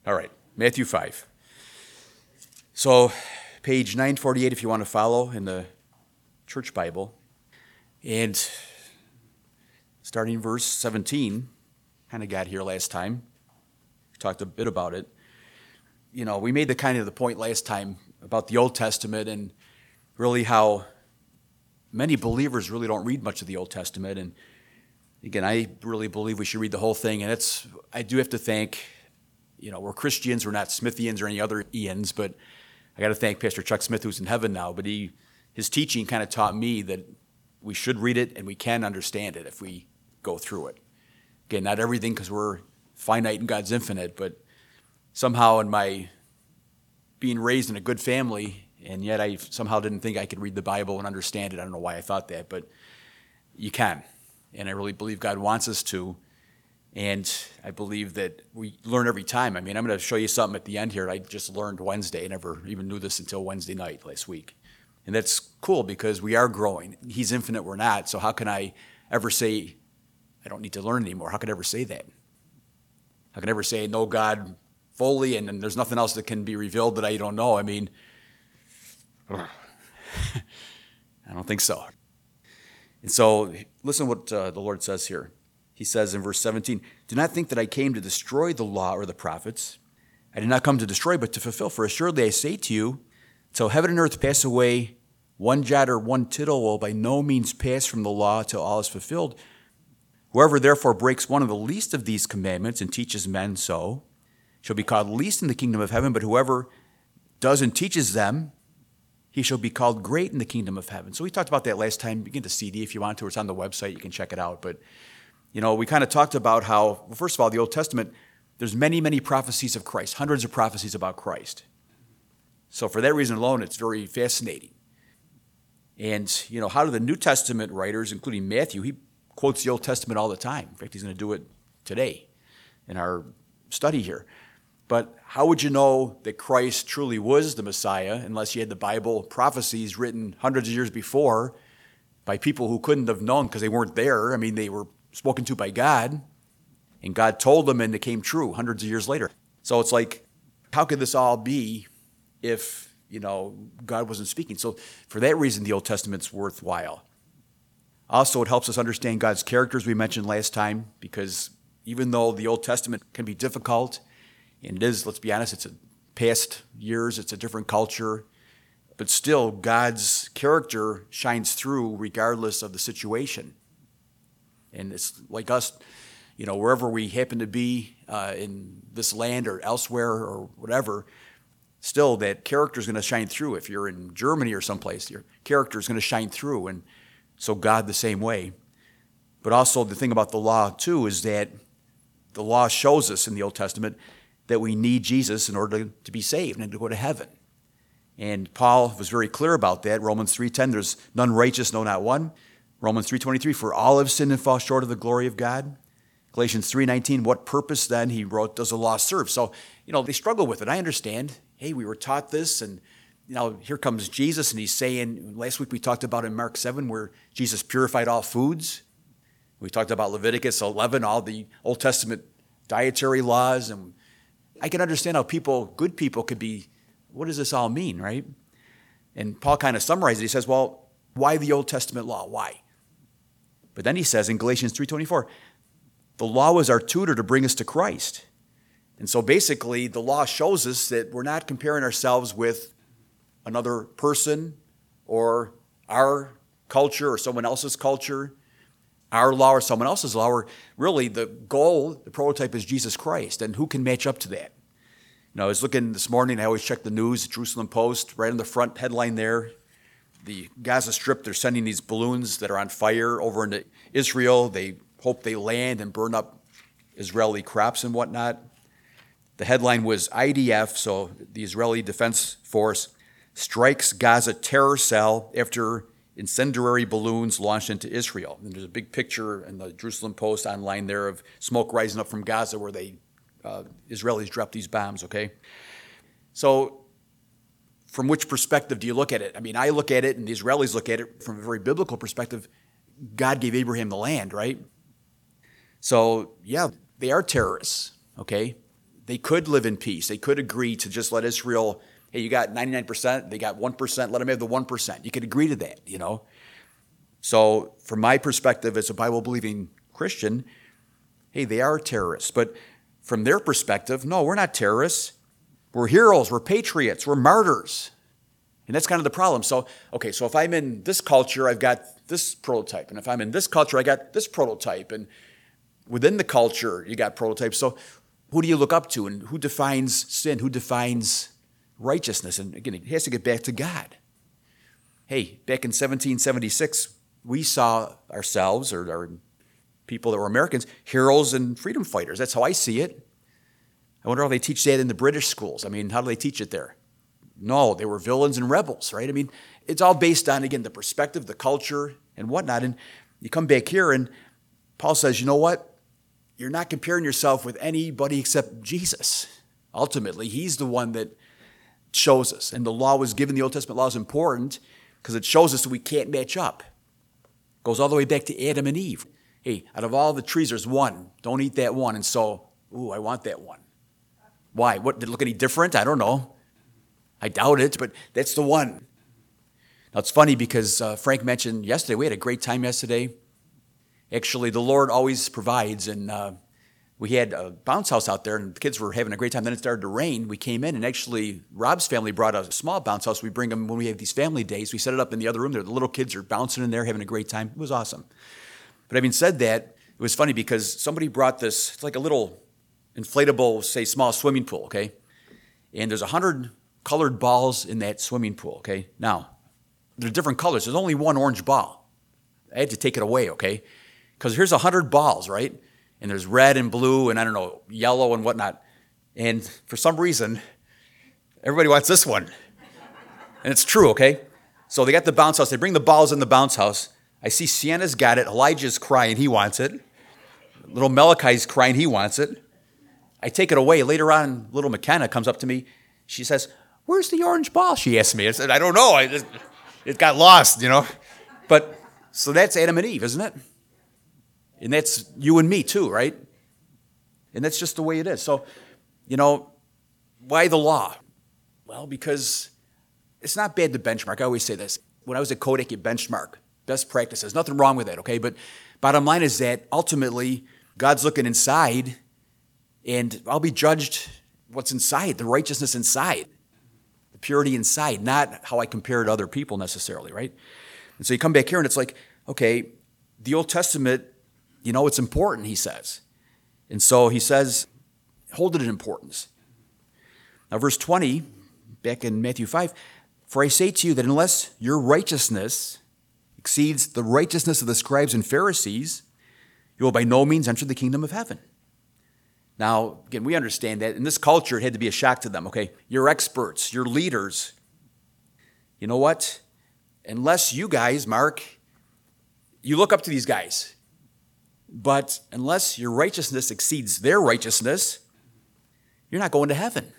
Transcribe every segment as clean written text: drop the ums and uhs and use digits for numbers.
All right, Matthew 5. So, page 948 if you want to follow in the church Bible. And starting verse 17, kind of got here last time. We talked a bit about it. You know, we made the point last time about the Old Testament and really how many believers really don't read much of the Old Testament. And again, I really believe we should read the whole thing. And I do have to thank, we're Christians, we're not Smithians or any other Ians, but I got to thank Pastor Chuck Smith, who's in heaven now. But his teaching kind of taught me that we should read it and we can understand it if we go through it. Again, not everything because we're finite and God's infinite, but somehow in my being raised in a good family, and yet I somehow didn't think I could read the Bible and understand it. I don't know why I thought that, but you can. And I really believe God wants us to. And I believe that we learn every time. I mean, I'm going to show you something at the end here I just learned Wednesday. I never even knew this until Wednesday night last week. And that's cool because we are growing. He's infinite, we're not. So how can I ever say, I don't need to learn anymore? How could I ever say that? How can I ever say, know God fully and there's nothing else that can be revealed that I don't know? I mean, I don't think so. And so listen what the Lord says here. He says in verse 17, "Do not think that I came to destroy the law or the prophets. I did not come to destroy, but to fulfill. For assuredly I say to you, till heaven and earth pass away, one jot or one tittle will by no means pass from the law till all is fulfilled. Whoever therefore breaks one of the least of these commandments and teaches men so, shall be called least in the kingdom of heaven, but whoever does and teaches them, he shall be called great in the kingdom of heaven." So we talked about that last time. You can get the CD if you want to. It's on the website. You can check it out. But, we kind of talked about how, well, first of all, the Old Testament, there's many, many prophecies of Christ, hundreds of prophecies about Christ. So for that reason alone, it's very fascinating. And, how do the New Testament writers, including Matthew, he quotes the Old Testament all the time. In fact, he's going to do it today in our study here. But how would you know that Christ truly was the Messiah unless you had the Bible prophecies written hundreds of years before by people who couldn't have known because they weren't there? I mean, they were spoken to by God, and God told them and it came true hundreds of years later. So it's like, how could this all be if, God wasn't speaking? So for that reason, the Old Testament's worthwhile. Also, it helps us understand God's characters we mentioned last time, because even though the Old Testament can be difficult, and it is, let's be honest, it's past years, it's a different culture, but still God's character shines through regardless of the situation. And it's like us, wherever we happen to be in this land or elsewhere or whatever, still that character is going to shine through. If you're in Germany or someplace, your character is going to shine through. And so God the same way. But also the thing about the law too is that the law shows us in the Old Testament that we need Jesus in order to be saved and to go to heaven. And Paul was very clear about that. Romans 3:10, there's none righteous, no, not one. Romans 3:23, for all have sinned and fall short of the glory of God. Galatians 3:19, what purpose then, he wrote, does the law serve? So, they struggle with it. I understand. Hey, we were taught this, and, here comes Jesus, and he's saying, last week we talked about in Mark 7 where Jesus purified all foods. We talked about Leviticus 11, all the Old Testament dietary laws, and I can understand how good people could be, what does this all mean, right? And Paul kind of summarizes it. He says, well, why the Old Testament law? Why? But then he says in Galatians 3:24, the law was our tutor to bring us to Christ. And so basically the law shows us that we're not comparing ourselves with another person or our culture or someone else's culture, our law or someone else's law. Really the goal, the prototype is Jesus Christ. And who can match up to that? I was looking this morning, I always check the news, Jerusalem Post, right on the front headline there. The Gaza Strip, they're sending these balloons that are on fire over into Israel. They hope they land and burn up Israeli crops and whatnot. The headline was IDF, so the Israeli Defense Force, strikes Gaza terror cell after incendiary balloons launched into Israel. And there's a big picture in the Jerusalem Post online there of smoke rising up from Gaza where Israelis dropped these bombs, okay? So from which perspective do you look at it? I mean, I look at it and the Israelis look at it from a very biblical perspective. God gave Abraham the land, right? So, yeah, they are terrorists, okay? They could live in peace. They could agree to just let Israel, hey, you got 99%, they got 1%, let them have the 1%. You could agree to that, So from my perspective as a Bible-believing Christian, hey, they are terrorists. But from their perspective, no, we're not terrorists. We're heroes. We're patriots. We're martyrs. And that's kind of the problem. So if I'm in this culture, I've got this prototype. And if I'm in this culture, I got this prototype. And within the culture, you got prototypes. So who do you look up to? And who defines sin? Who defines righteousness? And again, it has to get back to God. Hey, back in 1776, we saw ourselves, or our people that were Americans, heroes and freedom fighters. That's how I see it. I wonder how they teach that in the British schools. I mean, how do they teach it there? No, they were villains and rebels, right? I mean, it's all based on, again, the perspective, the culture, and whatnot. And you come back here, and Paul says, you know what? You're not comparing yourself with anybody except Jesus. Ultimately, he's the one that shows us. And the law was given, the Old Testament law is important because it shows us that we can't match up. It goes all the way back to Adam and Eve. Hey, out of all the trees, there's one. Don't eat that one. And so, I want that one. Why? What, did it look any different? I don't know. I doubt it, but that's the one. Now, it's funny because Frank mentioned yesterday, we had a great time yesterday. Actually, the Lord always provides, and we had a bounce house out there, and the kids were having a great time. Then it started to rain. We came in, and actually, Rob's family brought a small bounce house. We bring them when we have these family days. We set it up in the other room there. The little kids are bouncing in there, having a great time. It was awesome. But having said that, it was funny because somebody brought this, it's like a little inflatable, say, small swimming pool, okay? And there's 100 colored balls in that swimming pool, okay? Now, they're different colors. There's only one orange ball. I had to take it away, okay? Because here's 100 balls, right? And there's red and blue and, I don't know, yellow and whatnot. And for some reason, everybody wants this one. And it's true, okay? So they got the bounce house. They bring the balls in the bounce house. I see Sienna's got it. Elijah's crying. He wants it. Little Malachi's crying. He wants it. I take it away. Later on, little McKenna comes up to me. She says, "Where's the orange ball?" She asked me. I said, "I don't know. It got lost, But, so that's Adam and Eve, isn't it? And that's you and me too, right? And that's just the way it is. So, why the law? Well, because it's not bad to benchmark. I always say this. When I was at Kodak, you benchmark. Best practices. Nothing wrong with that, okay? But bottom line is that ultimately, God's looking inside, and I'll be judged what's inside, the righteousness inside, the purity inside, not how I compare to other people necessarily, right? And so you come back here, and it's like, okay, the Old Testament, it's important, he says. And so he says, hold it in importance. Now, verse 20, back in Matthew 5, "For I say to you that unless your righteousness exceeds the righteousness of the scribes and Pharisees, you will by no means enter the kingdom of heaven." Now, again, we understand that in this culture, it had to be a shock to them, okay? You're experts, you're leaders. You know what? Unless you guys, Mark, you look up to these guys, but unless your righteousness exceeds their righteousness, you're not going to heaven,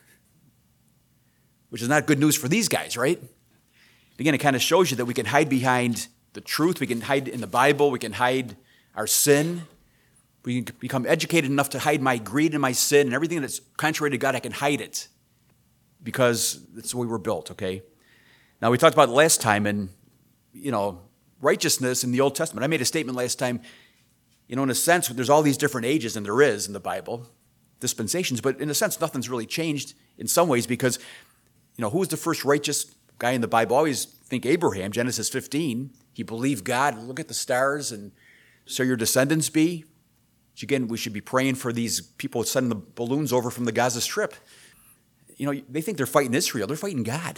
which is not good news for these guys, right? Again, it kind of shows you that we can hide behind the truth. We can hide in the Bible. We can hide our sin. We can become educated enough to hide my greed and my sin and everything that's contrary to God. I can hide it because that's the way we're built, okay? Now, we talked about it last time, and, righteousness in the Old Testament. I made a statement last time, in a sense, there's all these different ages, and there is in the Bible, dispensations, but in a sense, nothing's really changed in some ways because, who was the first righteous guy in the Bible? I always think Abraham, Genesis 15. He believed God. Look at the stars, and so your descendants be. Which again, we should be praying for these people sending the balloons over from the Gaza Strip. They think they're fighting Israel. They're fighting God.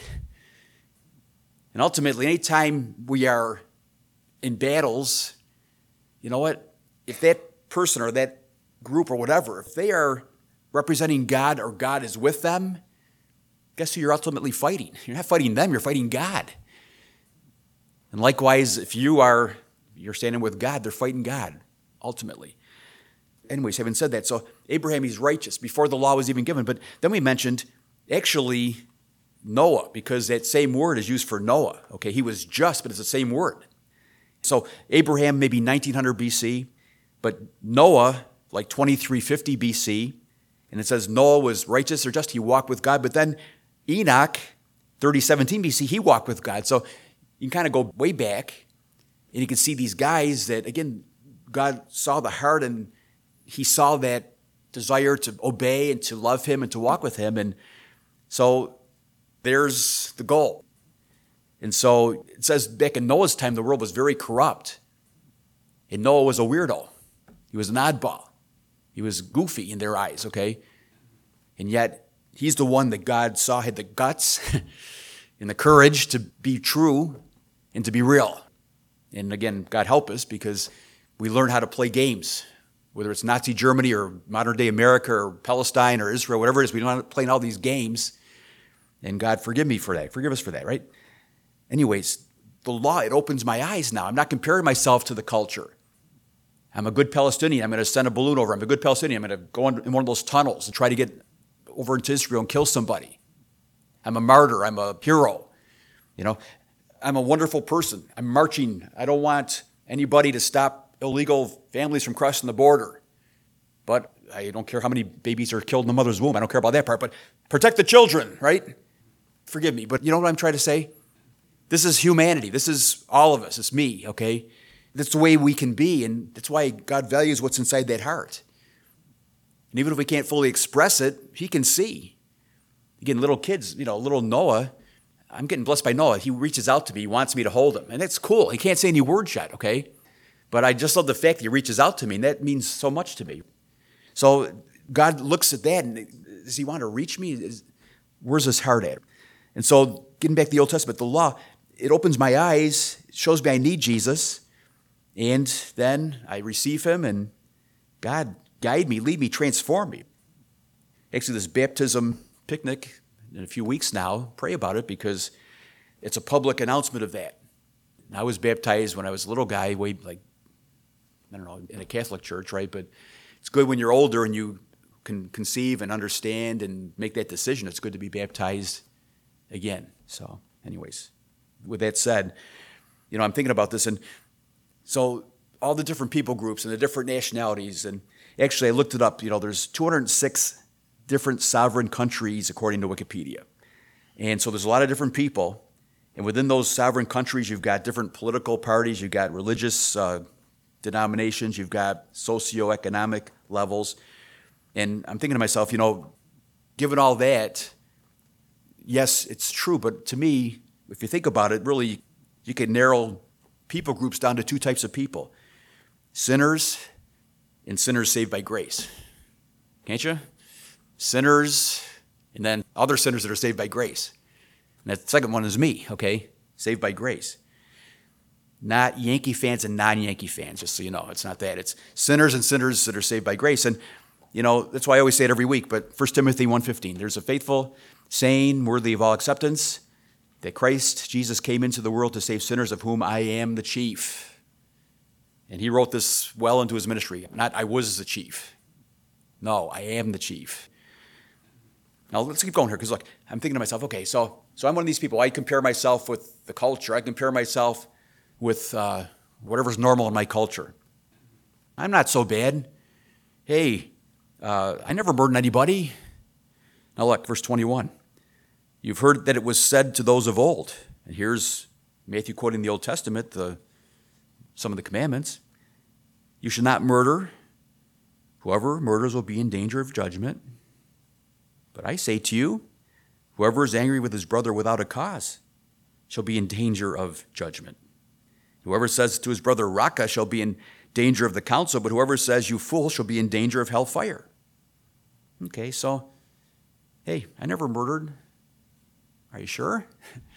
And ultimately, anytime we are in battles, you know what? If that person or that group or whatever, if they are representing God or God is with them, guess who you're ultimately fighting? You're not fighting them, you're fighting God. And likewise, if you're standing with God, they're fighting God, ultimately. Anyways, having said that, so Abraham, he's righteous before the law was even given. But then we mentioned, actually, Noah, because that same word is used for Noah. Okay, he was just, but it's the same word. So Abraham, maybe 1900 BC, but Noah, like 2350 BC. And it says Noah was righteous or just, he walked with God. But then Enoch, 3017 BC, he walked with God. So you can kind of go way back, and you can see these guys that, again, God saw the heart, and he saw that desire to obey and to love him and to walk with him. And so there's the goal. And so it says back in Noah's time, the world was very corrupt. And Noah was a weirdo. He was an oddball. He was goofy in their eyes, okay? And yet, he's the one that God saw had the guts and the courage to be true and to be real. And again, God help us, because we learn how to play games, whether it's Nazi Germany or modern-day America or Palestine or Israel, whatever it is. We learn how to play all these games. And God, forgive me for that. Forgive us for that, right? Anyways, the law, it opens my eyes now. I'm not comparing myself to the culture. I'm a good Palestinian. I'm going to send a balloon over. I'm a good Palestinian. I'm going to go in one of those tunnels and try to get over into Israel and kill somebody. I'm a martyr. I'm a hero. I'm a wonderful person. I'm marching. I don't want anybody to stop illegal families from crossing the border. But I don't care how many babies are killed in the mother's womb. I don't care about that part. But protect the children, right? Forgive me. But you know what I'm trying to say? This is humanity. This is all of us. It's me, okay? That's the way we can be, and that's why God values what's inside that heart. And even if we can't fully express it, he can see. Again, little kids, little Noah, I'm getting blessed by Noah. He reaches out to me. He wants me to hold him. And that's cool. He can't say any words yet, okay? But I just love the fact that he reaches out to me, and that means so much to me. So God looks at that, and does he want to reach me? Where's his heart at? And so getting back to the Old Testament, the law, it opens my eyes, it shows me I need Jesus, and then I receive him, and God, guide me, lead me, transform me. Actually, this baptism picnic in a few weeks now, pray about it, because it's a public announcement of that. And I was baptized when I was a little guy, in a Catholic church, right? But it's good when you're older and you can conceive and understand and make that decision. It's good to be baptized again. So anyways, with that said, I'm thinking about this, and so all the different people groups and the different nationalities, and actually I looked it up, there's 206 different sovereign countries according to Wikipedia. And so there's a lot of different people, and within those sovereign countries, you've got different political parties, you've got religious denominations, you've got socioeconomic levels. And I'm thinking to myself, given all that, yes, it's true, but to me, if you think about it, really, you can narrow people groups down to two types of people: sinners and sinners saved by grace. Can't you? Sinners, and then other sinners that are saved by grace. And that second one is me, okay? Saved by grace. Not Yankee fans and non-Yankee fans, just so you know. It's not that. It's sinners and sinners that are saved by grace. And, that's why I always say it every week, but 1 Timothy 1:15, there's a faithful saying worthy of all acceptance, that Christ Jesus came into the world to save sinners, of whom I am the chief. And he wrote this well into his ministry. Not I was the chief. No, I am the chief. Now let's keep going here, because look, I'm thinking to myself, okay, so I'm one of these people. I compare myself with the culture. I compare myself with whatever's normal in my culture. I'm not so bad. Hey, I never murdered anybody. Now look, verse 21. You've heard that it was said to those of old. And here's Matthew quoting the Old Testament, some of the commandments. You should not murder. Whoever murders will be in danger of judgment. But I say to you, whoever is angry with his brother without a cause shall be in danger of judgment. Whoever says to his brother, Raka, shall be in danger of the council, but whoever says, you fool, shall be in danger of hellfire. Okay, so, hey, I never murdered. Are you sure?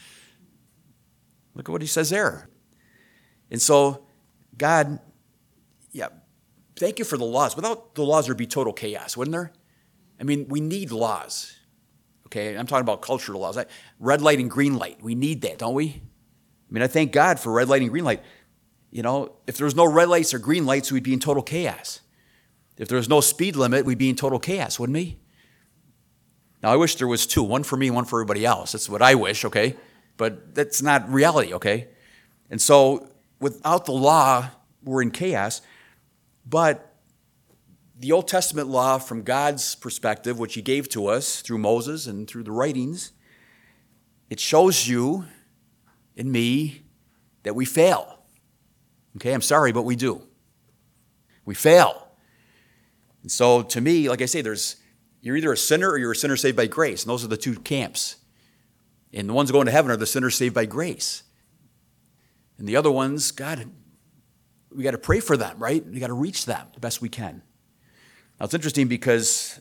Look at what he says there. And so, God, thank you for the laws. Without the laws, there'd be total chaos, wouldn't there? I mean, we need laws. Okay, I'm talking about cultural laws. Red light and green light, we need that, don't we? I mean, I thank God for red light and green light. If there was no red lights or green lights, we'd be in total chaos. If there was no speed limit, we'd be in total chaos, wouldn't we? Now, I wish there was two, one for me, one for everybody else. That's what I wish, okay? But that's not reality, okay? And so, without the law, we're in chaos. But the Old Testament law from God's perspective, which he gave to us through Moses and through the writings, it shows you and me that we fail. Okay, I'm sorry, but we do. We fail. And so to me, like I say, you're either a sinner or you're a sinner saved by grace. And those are the two camps. And the ones going to heaven are the sinners saved by grace. And the other ones, God, we got to pray for them, right? We got to reach them the best we can. Now, it's interesting because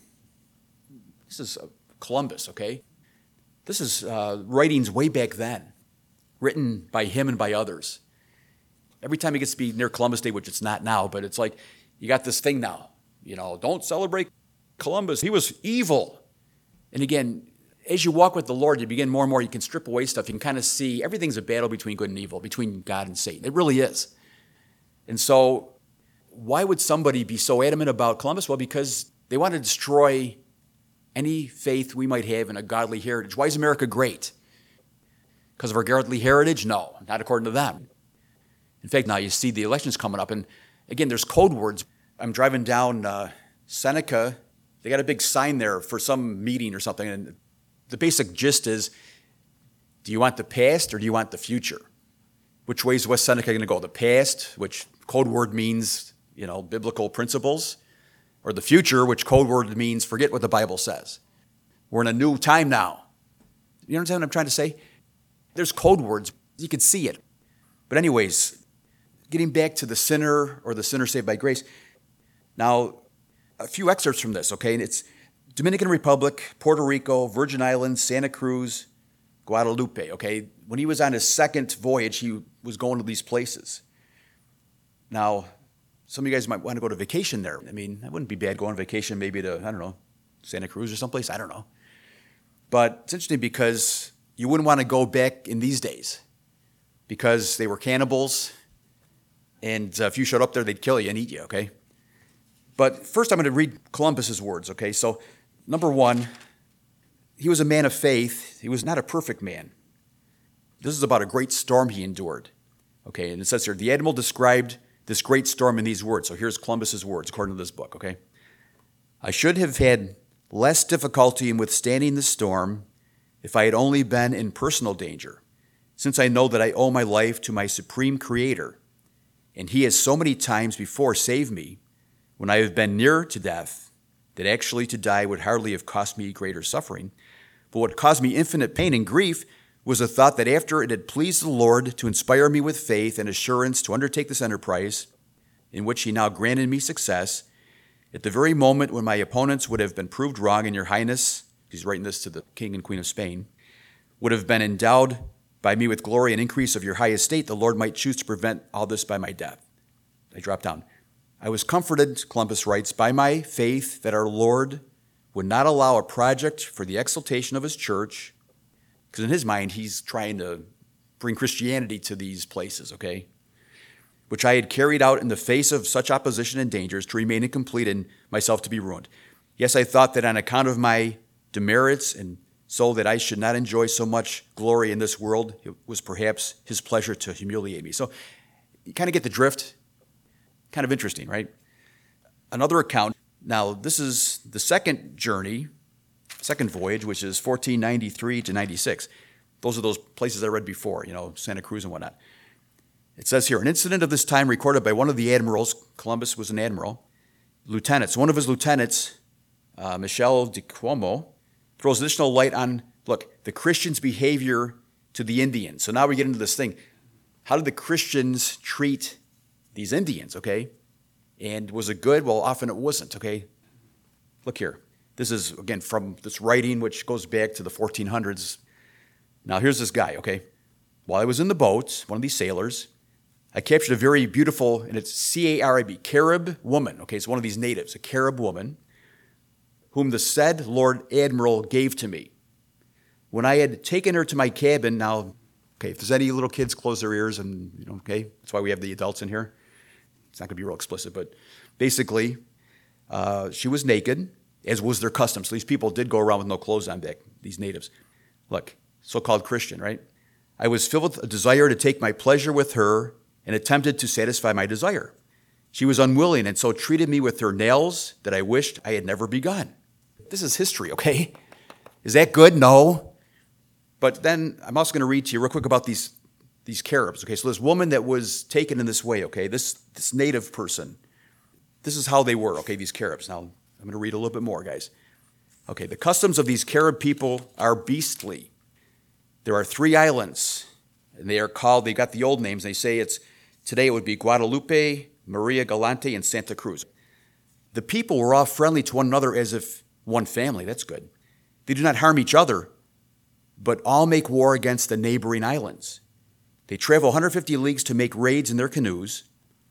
this is Columbus, okay? This is writings way back then, written by him and by others. Every time it gets to be near Columbus Day, which it's not now, but it's like you got this thing now, don't celebrate Columbus. He was evil. And again, as you walk with the Lord, you begin more and more, you can strip away stuff. You can kind of see everything's a battle between good and evil, between God and Satan. It really is. And so why would somebody be so adamant about Columbus? Well, because they want to destroy any faith we might have in a godly heritage. Why is America great? Because of our godly heritage? No, not according to them. In fact, now you see the elections coming up, and again, there's code words. I'm driving down Seneca. They got a big sign there for some meeting or something, and the basic gist is, do you want the past or do you want the future? Which way is West Seneca going to go? The past, which code word means, biblical principles, or the future, which code word means forget what the Bible says. We're in a new time now. You understand what I'm trying to say? There's code words. You can see it. But anyways, getting back to the sinner or the sinner saved by grace. Now, a few excerpts from this, okay? And it's Dominican Republic, Puerto Rico, Virgin Islands, Santa Cruz, Guadalupe, okay? When he was on his second voyage, he was going to these places. Now, some of you guys might want to go to vacation there. I mean, that wouldn't be bad going on vacation maybe to, Santa Cruz or someplace. I don't know. But it's interesting because you wouldn't want to go back in these days because they were cannibals, and if you showed up there, they'd kill you and eat you, okay? But first I'm going to read Columbus's words, okay? So, number one, he was a man of faith. He was not a perfect man. This is about a great storm he endured, okay? And it says here, the admiral described this great storm in these words. So here's Columbus's words, according to this book, okay? I should have had less difficulty in withstanding the storm if I had only been in personal danger, since I know that I owe my life to my supreme Creator, and he has so many times before saved me when I have been near to death, that actually to die would hardly have cost me greater suffering. But what caused me infinite pain and grief was the thought that after it had pleased the Lord to inspire me with faith and assurance to undertake this enterprise, in which he now granted me success, at the very moment when my opponents would have been proved wrong, and your highness, he's writing this to the king and queen of Spain, would have been endowed by me with glory and increase of your high estate, the Lord might choose to prevent all this by my death. I drop down. I was comforted, Columbus writes, by my faith that our Lord would not allow a project for the exaltation of his church, because in his mind, he's trying to bring Christianity to these places, okay? Which I had carried out in the face of such opposition and dangers to remain incomplete and myself to be ruined. Yes, I thought that on account of my demerits and so that I should not enjoy so much glory in this world, it was perhaps his pleasure to humiliate me. So you kind of get the drift. Kind of interesting, right? Another account. Now, this is the second journey, second voyage, which is 1493 to 96. Those are those places I read before, Santa Cruz and whatnot. It says here, an incident of this time recorded by one of the admirals, Columbus was an admiral, lieutenants. One of his lieutenants, Michel de Cuomo, throws additional light on, the Christians' behavior to the Indians. So now we get into this thing. How did the Christians treat these Indians, okay? And was it good? Well, often it wasn't, okay? Look here. This is, again, from this writing, which goes back to the 1400s. Now, here's this guy, okay? While I was in the boat, one of these sailors, I captured a very beautiful, and it's C-A-R-I-B, Carib woman, okay? It's one of these natives, a Carib woman, whom the said Lord Admiral gave to me. When I had taken her to my cabin, now, okay, if there's any little kids, close their ears, and, okay? That's why we have the adults in here. It's not going to be real explicit, but basically, she was naked, as was their custom. So these people did go around with no clothes on back, these natives. Look, so-called Christian, right? I was filled with a desire to take my pleasure with her and attempted to satisfy my desire. She was unwilling and so treated me with her nails that I wished I had never begun. This is history, okay? Is that good? No. But then I'm also going to read to you real quick about these cherubs, okay? So this woman that was taken in this way, okay, this native person, this is how they were, okay, these cherubs. Now, I'm going to read a little bit more, guys. Okay, the customs of these cherub people are beastly. There are 3 islands, and they got the old names. They say today it would be Guadalupe, Maria Galante, and Santa Cruz. The people were all friendly to one another as if one family. That's good. They do not harm each other, but all make war against the neighboring islands. They travel 150 leagues to make raids in their canoes.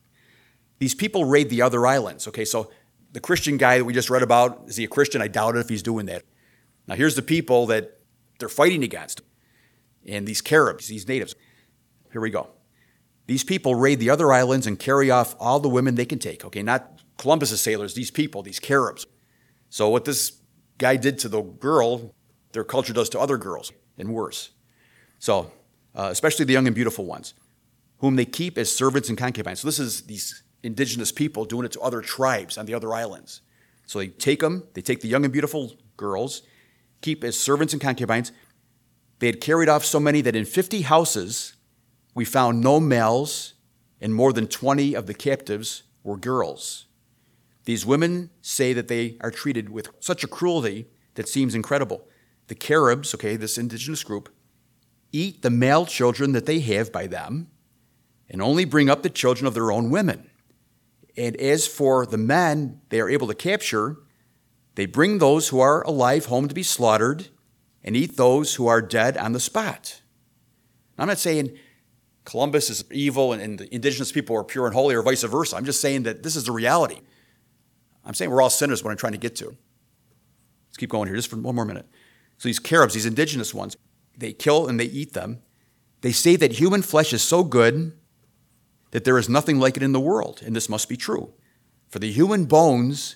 These people raid the other islands. Okay, so the Christian guy that we just read about, is he a Christian? I doubt it if he's doing that. Now here's the people that they're fighting against. And these cherubs, these natives. Here we go. These people raid the other islands and carry off all the women they can take. Okay, not Columbus's sailors, these people, these cherubs. So what this guy did to the girl, their culture does to other girls, and worse. So, especially the young and beautiful ones, whom they keep as servants and concubines. So this is these indigenous people doing it to other tribes on the other islands. So they take the young and beautiful girls, keep as servants and concubines. They had carried off so many that in 50 houses we found no males, and more than 20 of the captives were girls. These women say that they are treated with such a cruelty that seems incredible. The cherubs, okay, this indigenous group, eat the male children that they have by them and only bring up the children of their own women. And as for the men they are able to capture, they bring those who are alive home to be slaughtered and eat those who are dead on the spot. Now, I'm not saying Columbus is evil and the indigenous people are pure and holy or vice versa. I'm just saying that this is the reality. I'm saying we're all sinners, what I'm trying to get to. Let's keep going here just for one more minute. So these cherubs, these indigenous ones, they kill and they eat them. They say that human flesh is so good that there is nothing like it in the world, and this must be true. For the human bones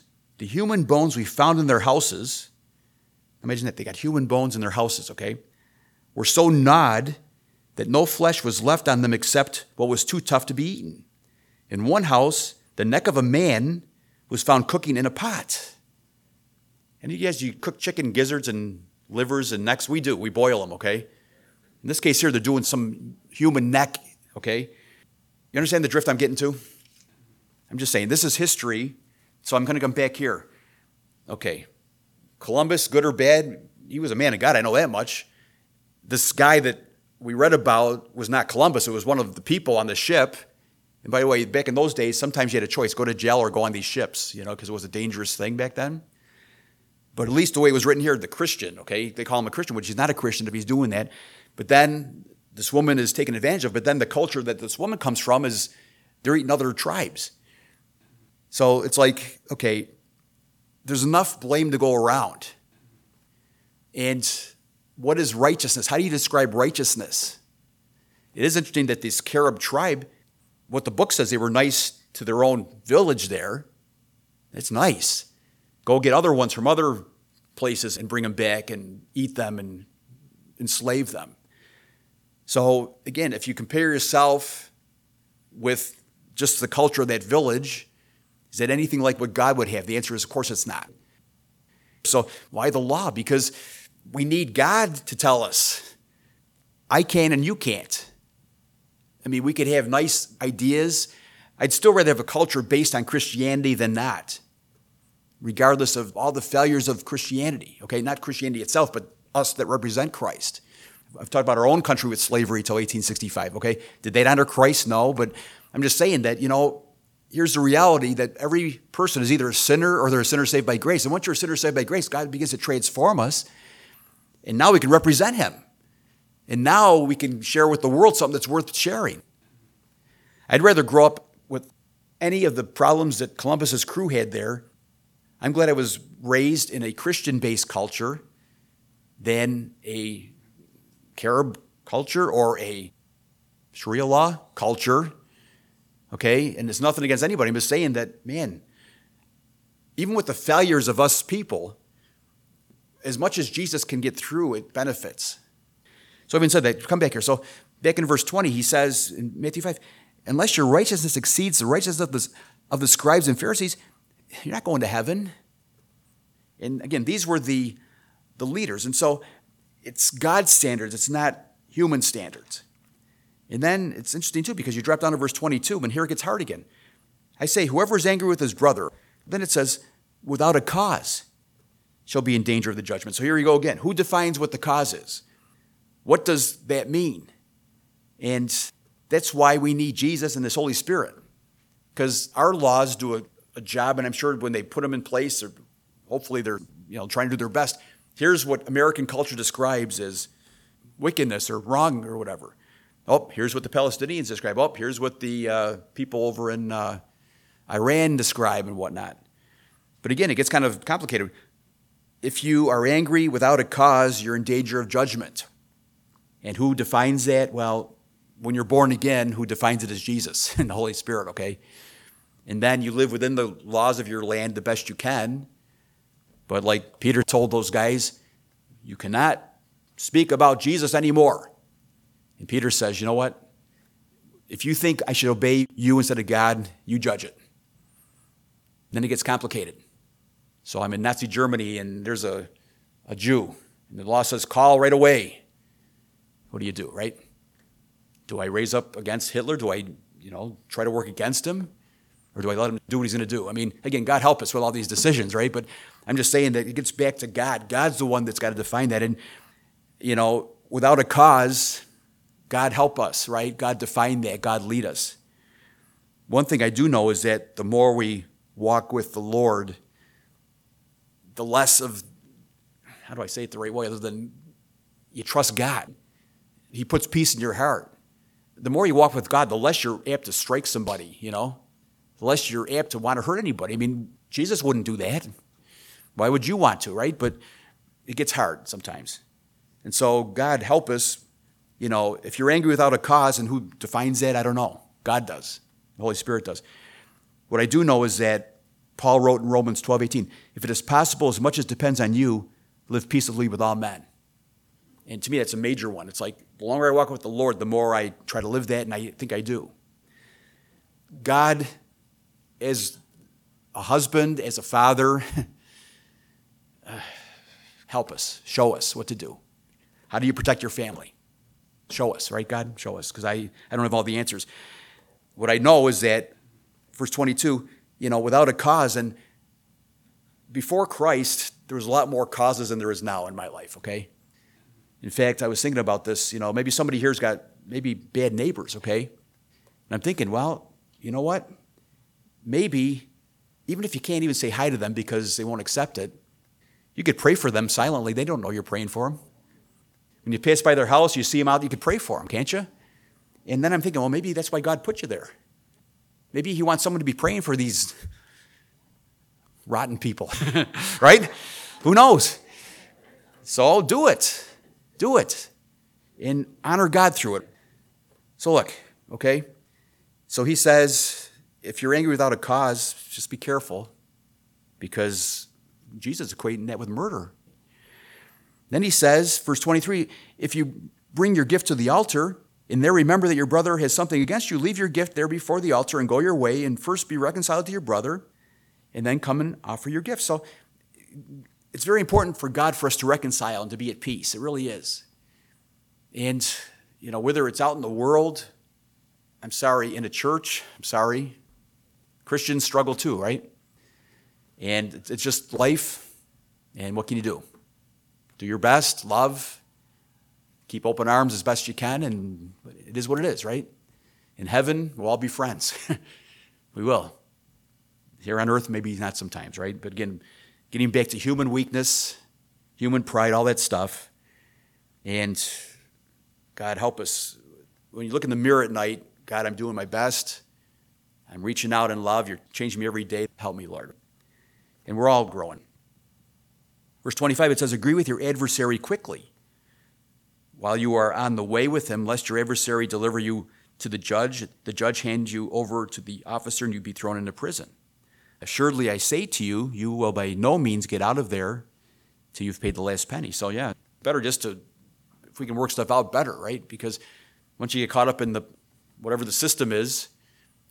we found in their houses, imagine that, they got human bones in their houses, okay, were so gnawed that no flesh was left on them except what was too tough to be eaten. In one house, the neck of a man was found cooking in a pot. And you guys, you cook chicken gizzards and livers and necks? We do. We boil them, okay? In this case here, they're doing some human neck, okay? You understand the drift I'm getting to? I'm just saying, this is history, so I'm going to come back here. Okay, Columbus, good or bad, he was a man of God, I know that much. This guy that we read about was not Columbus, it was one of the people on the ship. And by the way, back in those days, sometimes you had a choice, go to jail or go on these ships, because it was a dangerous thing back then. But at least the way it was written here, the Christian, okay, they call him a Christian, which he's not a Christian if he's doing that. But then this woman is taken advantage of, but then the culture that this woman comes from is they're eating other tribes. So it's like, okay, there's enough blame to go around. And what is righteousness? How do you describe righteousness? It is interesting that this Carib tribe, what the book says, they were nice to their own village there. It's nice. Go get other ones from other places and bring them back and eat them and enslave them. So again, if you compare yourself with just the culture of that village, is that anything like what God would have? The answer is, of course, it's not. So why the law? Because we need God to tell us, I can and you can't. I mean, we could have nice ideas. I'd still rather have a culture based on Christianity than not, regardless of all the failures of Christianity. Okay, not Christianity itself, but us that represent Christ. I've talked about our own country with slavery till 1865, okay? Did they honor Christ? No, but I'm just saying that, here's the reality that every person is either a sinner or they're a sinner saved by grace. And once you're a sinner saved by grace, God begins to transform us, and now we can represent him. And now we can share with the world something that's worth sharing. I'd rather grow up with any of the problems that Columbus's crew had there. I'm glad I was raised in a Christian-based culture than a Carib culture or a Sharia law culture, okay? And it's nothing against anybody. I'm just saying that, man, even with the failures of us people, as much as Jesus can get through, it benefits. So having said that, come back here. So back in verse 20, he says in Matthew 5, unless your righteousness exceeds the righteousness of the scribes and Pharisees, you're not going to heaven. And again, these were the leaders. And so it's God's standards. It's not human standards. And then it's interesting too, because you drop down to verse 22, and here it gets hard again. I say, whoever is angry with his brother, then it says, without a cause shall be in danger of the judgment. So here you go again. Who defines what the cause is? What does that mean? And that's why we need Jesus and this Holy Spirit. Because our laws do a job, and I'm sure when they put them in place, or hopefully they're trying to do their best. Here's what American culture describes as wickedness or wrong or whatever. Oh, here's what the Palestinians describe. Oh, here's what the people over in Iran describe and whatnot. But again, it gets kind of complicated. If you are angry without a cause, you're in danger of judgment. And who defines that? Well, when you're born again, who defines it is Jesus and the Holy Spirit, okay? And then you live within the laws of your land the best you can. But like Peter told those guys, you cannot speak about Jesus anymore. And Peter says, you know what? If you think I should obey you instead of God, you judge it. Then it gets complicated. So I'm in Nazi Germany, and there's a Jew. And the law says, call right away. What do you do, right? Do I raise up against Hitler? Do I, try to work against him? Or do I let him do what he's going to do? I mean, again, God help us with all these decisions, right? But I'm just saying that it gets back to God. God's the one that's got to define that. And, without a cause, God help us, right? God define that. God lead us. One thing I do know is that the more we walk with the Lord, the less of, how do I say it the right way, other than you trust God. He puts peace in your heart. The more you walk with God, the less you're apt to strike somebody, the less you're apt to want to hurt anybody. I mean, Jesus wouldn't do that. Why would you want to, right? But it gets hard sometimes. And so God help us, if you're angry without a cause, and who defines that, I don't know. God does. The Holy Spirit does. What I do know is that Paul wrote in Romans 12:18, if it is possible, as much as depends on you, live peaceably with all men. And to me, that's a major one. It's like the longer I walk with the Lord, the more I try to live that, and I think I do. God, as a husband, as a father, help us, show us what to do. How do you protect your family? Show us, right, God? Show us, because I don't have all the answers. What I know is that, verse 22, without a cause, and before Christ, there was a lot more causes than there is now in my life, okay? In fact, I was thinking about this, maybe somebody here's got maybe bad neighbors, okay? And I'm thinking, well, you know what? Maybe, even if you can't even say hi to them because they won't accept it, you could pray for them silently. They don't know you're praying for them. When you pass by their house, you see them out, you could pray for them, can't you? And then I'm thinking, well, maybe that's why God put you there. Maybe he wants someone to be praying for these rotten people, right? Who knows? So do it. Do it. And honor God through it. So look, okay? So he says, if you're angry without a cause, just be careful, because Jesus is equating that with murder. Then he says, verse 23, if you bring your gift to the altar, and there remember that your brother has something against you, leave your gift there before the altar and go your way, and first be reconciled to your brother, and then come and offer your gift. So it's very important for God for us to reconcile and to be at peace. It really is. And, whether it's out in the world, I'm sorry, in a church, I'm sorry, Christians struggle too, right? And it's just life, and what can you do? Do your best, love, keep open arms as best you can, and it is what it is, right? In heaven, we'll all be friends. We will. Here on earth, maybe not sometimes, right? But again, getting back to human weakness, human pride, all that stuff. And God, help us. When you look in the mirror at night, God, I'm doing my best. I'm reaching out in love. You're changing me every day. Help me, Lord. And we're all growing. Verse 25, it says, agree with your adversary quickly while you are on the way with him, lest your adversary deliver you to the judge hand you over to the officer, and you be thrown into prison. Assuredly, I say to you, you will by no means get out of there till you've paid the last penny. So yeah, better just to, if we can work stuff out, better, right? Because once you get caught up in whatever the system is,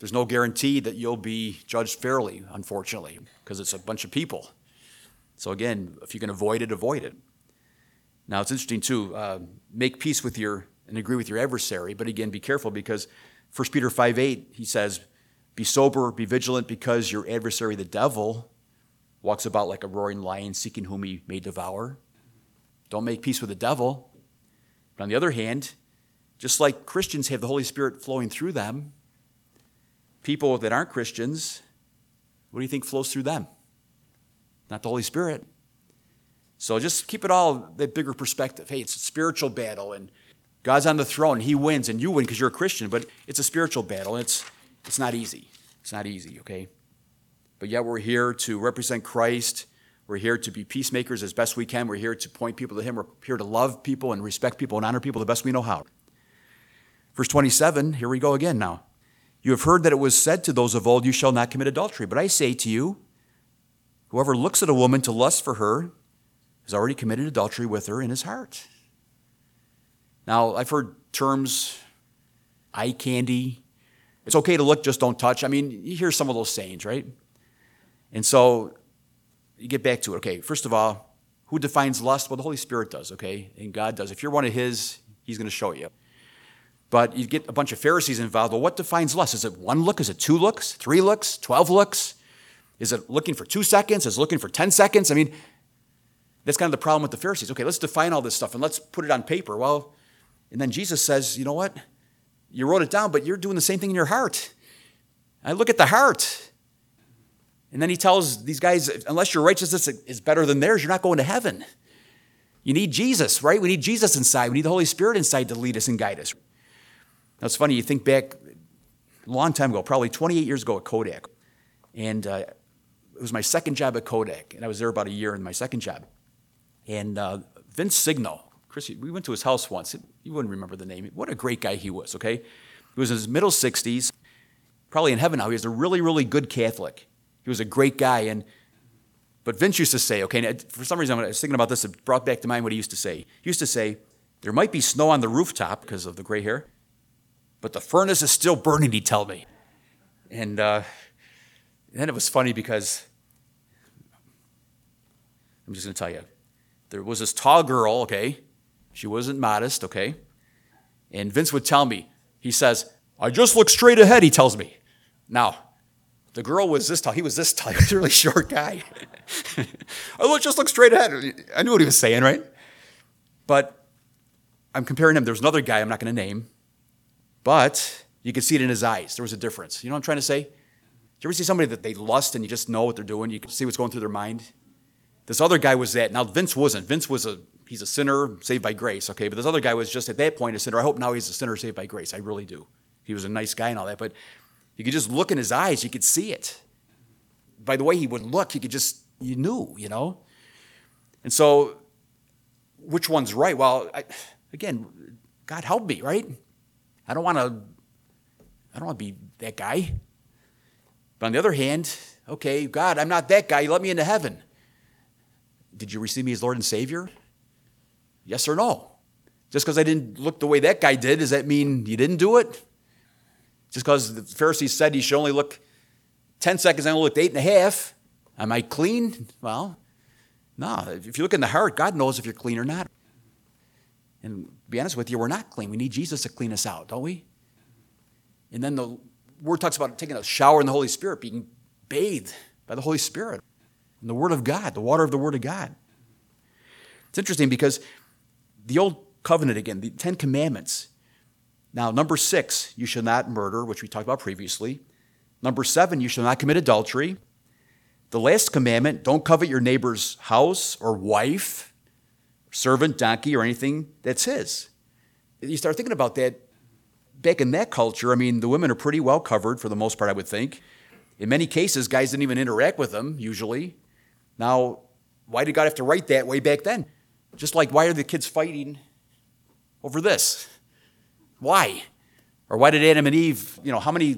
there's no guarantee that you'll be judged fairly, unfortunately, because it's a bunch of people. So again, if you can avoid it, avoid it. Now, it's interesting, too. Make peace with and agree with your adversary. But again, be careful because 1 Peter 5:8, he says, be sober, be vigilant, because your adversary, the devil, walks about like a roaring lion, seeking whom he may devour. Don't make peace with the devil. But on the other hand, just like Christians have the Holy Spirit flowing through them, people that aren't Christians, what do you think flows through them? Not the Holy Spirit. So just keep it all that bigger perspective. Hey, it's a spiritual battle, and God's on the throne. He wins, and you win because you're a Christian. But it's a spiritual battle, and it's not easy. It's not easy, okay? But yet we're here to represent Christ. We're here to be peacemakers as best we can. We're here to point people to him. We're here to love people and respect people and honor people the best we know how. Verse 27, here we go again now. You have heard that it was said to those of old, you shall not commit adultery. But I say to you, whoever looks at a woman to lust for her has already committed adultery with her in his heart. Now, I've heard terms, eye candy. It's okay to look, just don't touch. I mean, you hear some of those sayings, right? And so you get back to it. Okay, first of all, who defines lust? Well, the Holy Spirit does, okay? And God does. If you're one of his, he's going to show you. But you get a bunch of Pharisees involved. Well, what defines lust? Is it 1 look? Is it 2 looks? 3 looks? 12 looks? Is it looking for 2 seconds? Is it looking for 10 seconds? I mean, that's kind of the problem with the Pharisees. Okay, let's define all this stuff and let's put it on paper. Well, and then Jesus says, you know what? You wrote it down, but you're doing the same thing in your heart. I look at the heart. And then he tells these guys, unless your righteousness is better than theirs, you're not going to heaven. You need Jesus, right? We need Jesus inside. We need the Holy Spirit inside to lead us and guide us. Now, it's funny, you think back a long time ago, probably 28 years ago at Kodak. And it was my second job at Kodak. And I was there about a year in my second job. And Vince Signo, Chris, we went to his house once. You wouldn't remember the name. What a great guy he was, okay? He was in his middle 60s, probably in heaven now. He was a really, really good Catholic. He was a great guy. But Vince used to say, okay, and for some reason I was thinking about this, it brought back to mind what he used to say. He used to say, there might be snow on the rooftop because of the gray hair, but the furnace is still burning, he'd tell me. And then it was funny because, I'm just going to tell you, there was this tall girl, okay? She wasn't modest, okay? And Vince would tell me, he says, I just look straight ahead, he tells me. Now, the girl was this tall. He was this tall. He was a really short guy. Just look straight ahead. I knew what he was saying, right? But I'm comparing him. There was another guy I'm not going to name, but you could see it in his eyes. There was a difference. You know what I'm trying to say? Do you ever see somebody that they lust and you just know what they're doing? You can see what's going through their mind. This other guy was that. Now, Vince wasn't. He's a sinner saved by grace, okay? But this other guy was just at that point a sinner. I hope now he's a sinner saved by grace. I really do. He was a nice guy and all that, but you could just look in his eyes. You could see it. By the way he would look, you knew, you know? And so, which one's right? Well, again, God help me, right? I don't want to be that guy. But on the other hand, okay, God, I'm not that guy. You let me into heaven. Did you receive me as Lord and Savior? Yes or no? Just because I didn't look the way that guy did, does that mean you didn't do it? Just because the Pharisees said you should only look 10 seconds, I only looked 8.5. Am I clean? Well, no. If you look in the heart, God knows if you're clean or not. And to be honest with you, we're not clean. We need Jesus to clean us out, don't we? And then the Word talks about taking a shower in the Holy Spirit, being bathed by the Holy Spirit in the Word of God, the water of the Word of God. It's interesting because the Old Covenant, again, the 10 Commandments. Now, number 6, you shall not murder, which we talked about previously. Number 7, you shall not commit adultery. The last commandment, don't covet your neighbor's house or wife, servant, donkey, or anything that's his. You start thinking about that. Back in that culture, I mean, the women are pretty well covered for the most part, I would think. In many cases, guys didn't even interact with them, usually. Now, why did God have to write that way back then? Just like, why are the kids fighting over this? Why? Or why did Adam and Eve, how many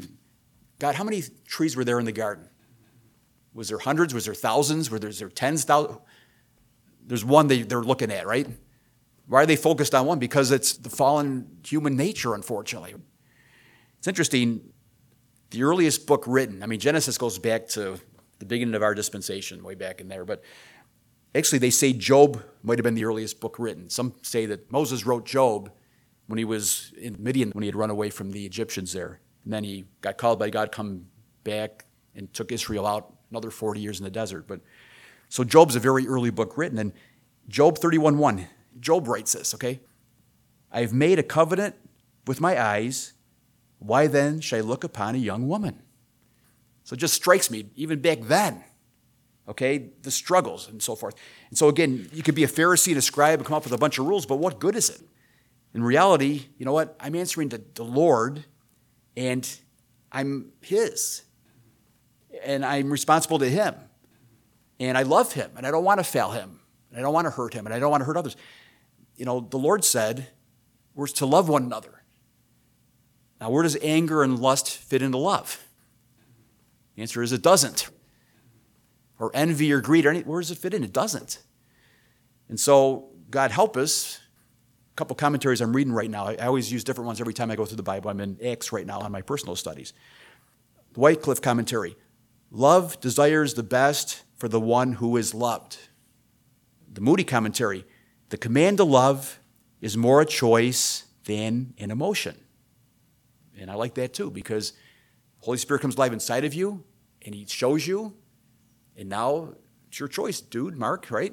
trees were there in the garden? Was there hundreds? Was there thousands? Was there tens? Thousands? There's one they're looking at, right? Why are they focused on one? Because it's the fallen human nature, unfortunately. It's interesting. the earliest book written. I mean, Genesis goes back to the beginning of our dispensation, way back in there. But actually, they say Job might have been the earliest book written. Some say that Moses wrote Job when he was in Midian, when he had run away from the Egyptians there. And then he got called by God, come back, and took Israel out another 40 years in the desert. But so Job's a very early book written. And Job 31:1, Job writes this, okay? I have made a covenant with my eyes. Why then should I look upon a young woman? So it just strikes me, even back then, okay, the struggles and so forth. And so again, you could be a Pharisee and a scribe and come up with a bunch of rules, but what good is it? In reality, you know what? I'm answering to the Lord, and I'm His. And I'm responsible to Him. And I love Him, and I don't want to fail Him. And I don't want to hurt Him, and I don't want to hurt others. You know, the Lord said we're to love one another. Now, where does anger and lust fit into love? The answer is it doesn't. Or envy or greed, where does it fit in? It doesn't. And so, God help us. A couple commentaries I'm reading right now. I always use different ones every time I go through the Bible. I'm in Acts right now on my personal studies. The Wycliffe commentary. Love desires the best for the one who is loved. The Moody commentary. The command to love is more a choice than an emotion. And I like that too, because the Holy Spirit comes alive inside of you, and He shows you, and now it's your choice, dude, Mark, right?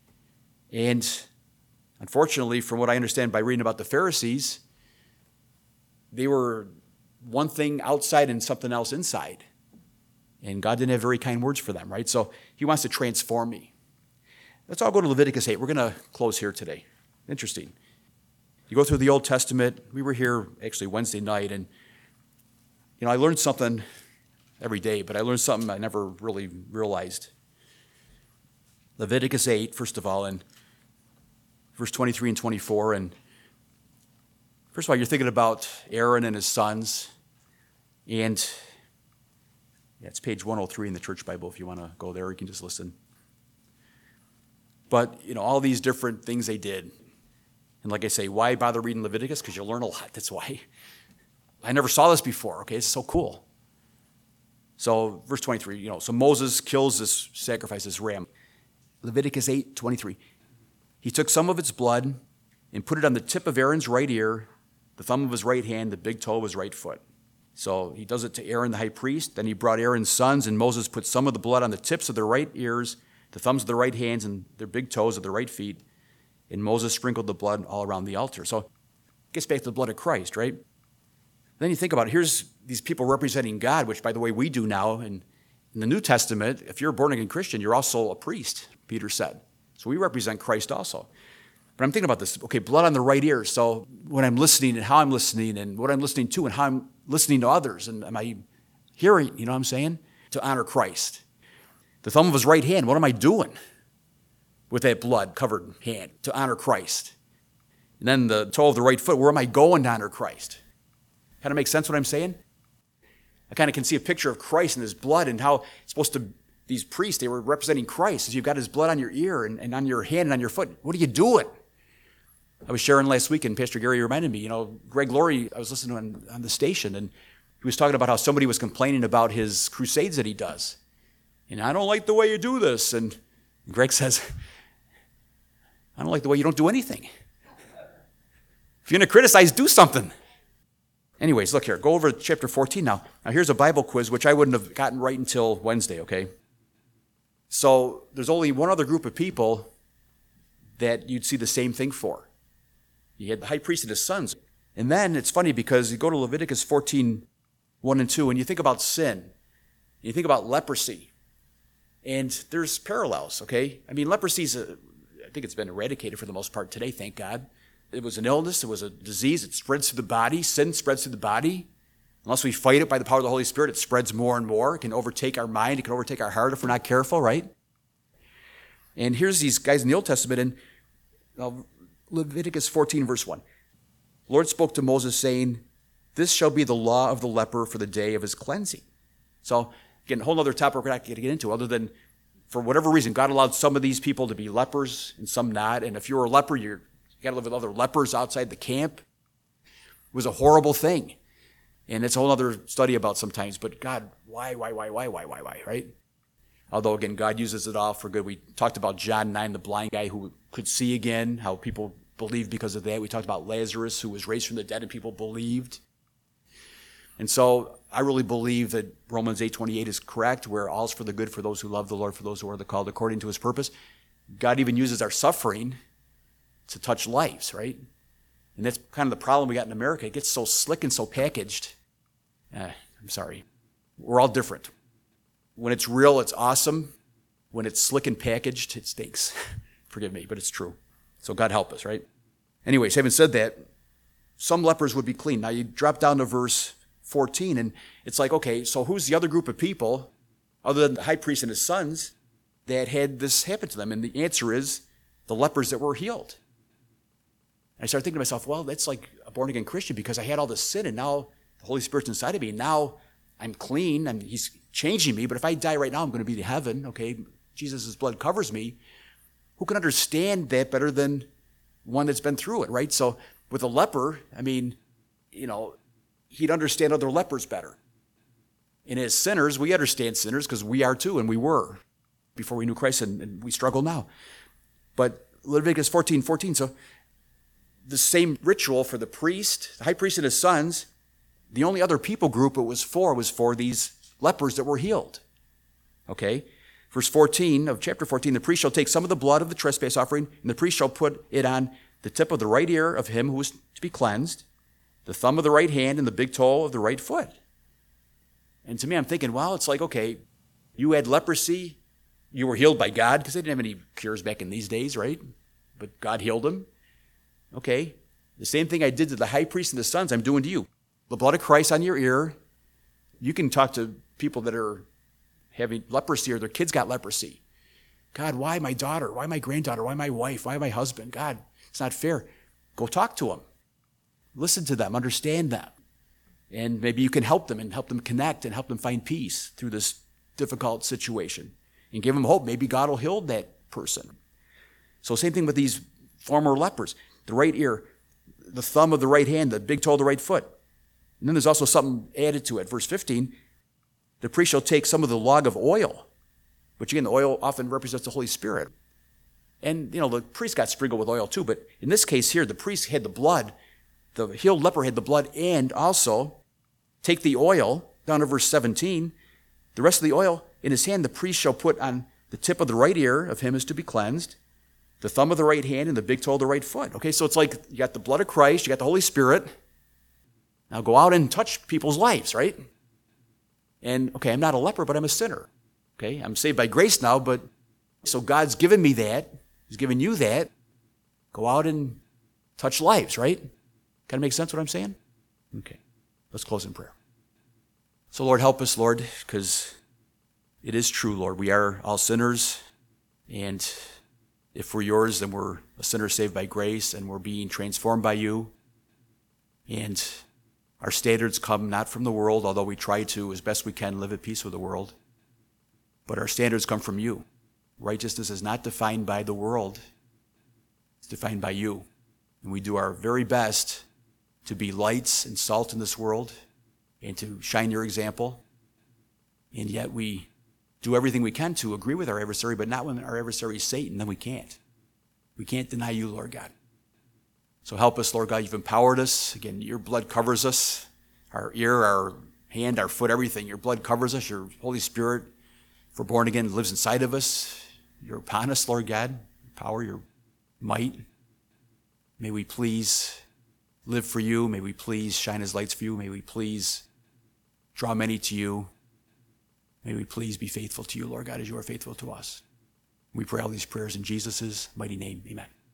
And unfortunately, from what I understand by reading about the Pharisees, they were one thing outside and something else inside. And God didn't have very kind words for them, right? So He wants to transform me. Let's all go to Leviticus 8. We're going to close here today. Interesting. You go through the Old Testament. We were here actually Wednesday night, and I learned something every day, but I learned something I never really realized. Leviticus 8, first of all, and verse 23 and 24. And first of all, you're thinking about Aaron and his sons. And it's page 103 in the Church Bible. If you want to go there, you can just listen. But, all these different things they did. And like I say, why bother reading Leviticus? Because you'll learn a lot. That's why. I never saw this before, okay? It's so cool. So, verse 23, so Moses kills this sacrifice, this ram. Leviticus 8:23. He took some of its blood and put it on the tip of Aaron's right ear, the thumb of his right hand, the big toe of his right foot. So he does it to Aaron the high priest. Then he brought Aaron's sons, and Moses put some of the blood on the tips of their right ears, the thumbs of their right hands, and their big toes of their right feet. And Moses sprinkled the blood all around the altar. So it gets back to the blood of Christ, right? Then you think about it. Here's these people representing God, which, by the way, we do now. And in the New Testament, if you're a born-again Christian, you're also a priest, Peter said. So we represent Christ also. But I'm thinking about this. Okay, blood on the right ear. So when I'm listening and how I'm listening and what I'm listening to and how I'm listening to others, and am I hearing, you know what I'm saying? To honor Christ. The thumb of his right hand, what am I doing with that blood-covered hand to honor Christ? And then the toe of the right foot, where am I going to honor Christ? Kind of make sense what I'm saying? I kind of can see a picture of Christ and his blood and how it's supposed to, these priests, they were representing Christ. As you've got his blood on your ear and on your hand and on your foot. What are you doing? I was sharing last week, and Pastor Gary reminded me, Greg Laurie, I was listening on the station, and he was talking about how somebody was complaining about his crusades that he does. And I don't like the way you do this. And Greg says, I don't like the way you don't do anything. If you're going to criticize, do something. Anyways, look here. Go over to chapter 14 now. Now, here's a Bible quiz, which I wouldn't have gotten right until Wednesday, okay? So there's only one other group of people that you'd see the same thing for. You had the high priest and his sons. And then it's funny because you go to Leviticus 14, 1 and 2, and you think about sin. You think about leprosy. And there's parallels, okay? I mean, leprosy's, I think it's been eradicated for the most part today, thank God. It was an illness. It was a disease. It spreads through the body. Sin spreads through the body. Unless we fight it by the power of the Holy Spirit, it spreads more and more. It can overtake our mind. It can overtake our heart if we're not careful, right? And here's these guys in the Old Testament in Leviticus 14, verse 1. The Lord spoke to Moses, saying, this shall be the law of the leper for the day of his cleansing. So, again, a whole other topic we're not going to get into, other than for whatever reason, God allowed some of these people to be lepers and some not. And if you're a leper, you got to live with other lepers outside the camp. It was a horrible thing. And it's a whole other study about sometimes, but God, why, right? Although, again, God uses it all for good. We talked about John 9, the blind guy who could see again, how people believed because of that. We talked about Lazarus, who was raised from the dead, and people believed. And so I really believe that Romans 8:28 is correct, where all's for the good for those who love the Lord, for those who are called according to his purpose. God even uses our suffering to touch lives, right? And that's kind of the problem we got in America. It gets so slick and so packaged. I'm sorry. We're all different. When it's real, it's awesome. When it's slick and packaged, it stinks. Forgive me, but it's true. So God help us, right? Anyways, having said that, some lepers would be clean. Now you drop down to verse 14, and it's like, okay, so who's the other group of people, other than the high priest and his sons, that had this happen to them? And the answer is the lepers that were healed. And I started thinking to myself, well, that's like a born-again Christian, because I had all this sin, and now the Holy Spirit's inside of me, and now I'm clean, and he's changing me, but if I die right now, I'm going to be to heaven, okay? Jesus' blood covers me. Who can understand that better than one that's been through it, right? So with a leper, I mean, he'd understand other lepers better. And as sinners, we understand sinners because we are too, and we were before we knew Christ, and we struggle now. But Leviticus 14:14, so the same ritual for the priest, the high priest and his sons, the only other people group it was for these lepers that were healed. Okay? Verse 14 of chapter 14, the priest shall take some of the blood of the trespass offering, and the priest shall put it on the tip of the right ear of him who is to be cleansed, the thumb of the right hand, and the big toe of the right foot. And to me, I'm thinking, well, it's like, okay, you had leprosy, you were healed by God, because they didn't have any cures back in these days, right? But God healed them. Okay, the same thing I did to the high priest and the sons, I'm doing to you. The blood of Christ on your ear. You can talk to people that are having leprosy or their kids got leprosy. God, why my daughter? Why my granddaughter? Why my wife? Why my husband? God, it's not fair. Go talk to them. Listen to them. Understand them. And maybe you can help them and help them connect and help them find peace through this difficult situation. And give them hope. Maybe God will heal that person. So same thing with these former lepers. The right ear, the thumb of the right hand, the big toe of the right foot. And then there's also something added to it. Verse 15, the priest shall take some of the log of oil, which again, the oil often represents the Holy Spirit. And, the priest got sprinkled with oil too, but in this case here, the priest had the blood, the healed leper had the blood, and also take the oil, down to verse 17, the rest of the oil in his hand, the priest shall put on the tip of the right ear of him is to be cleansed, the thumb of the right hand, and the big toe of the right foot. Okay, so it's like you got the blood of Christ, you got the Holy Spirit. Now go out and touch people's lives, right? And, okay, I'm not a leper, but I'm a sinner. Okay, I'm saved by grace now, but so God's given me that. He's given you that. Go out and touch lives, right? Kind of make sense what I'm saying? Okay, let's close in prayer. So, Lord, help us, Lord, because it is true, Lord. We are all sinners, and if we're yours, then we're a sinner saved by grace, and we're being transformed by you. And our standards come not from the world, although we try to, as best we can, live at peace with the world. But our standards come from you. Righteousness is not defined by the world. It's defined by you. And we do our very best to be lights and salt in this world and to shine your example. And yet we do everything we can to agree with our adversary, but not when our adversary is Satan, then we can't. We can't deny you, Lord God. So help us, Lord God. You've empowered us. Again, your blood covers us. Our ear, our hand, our foot, everything. Your blood covers us. Your Holy Spirit, if we're born again, lives inside of us. You're upon us, Lord God. Your power, your might. May we please live for you. May we please shine as lights for you. May we please draw many to you. May we please be faithful to you, Lord God, as you are faithful to us. We pray all these prayers in Jesus' mighty name. Amen.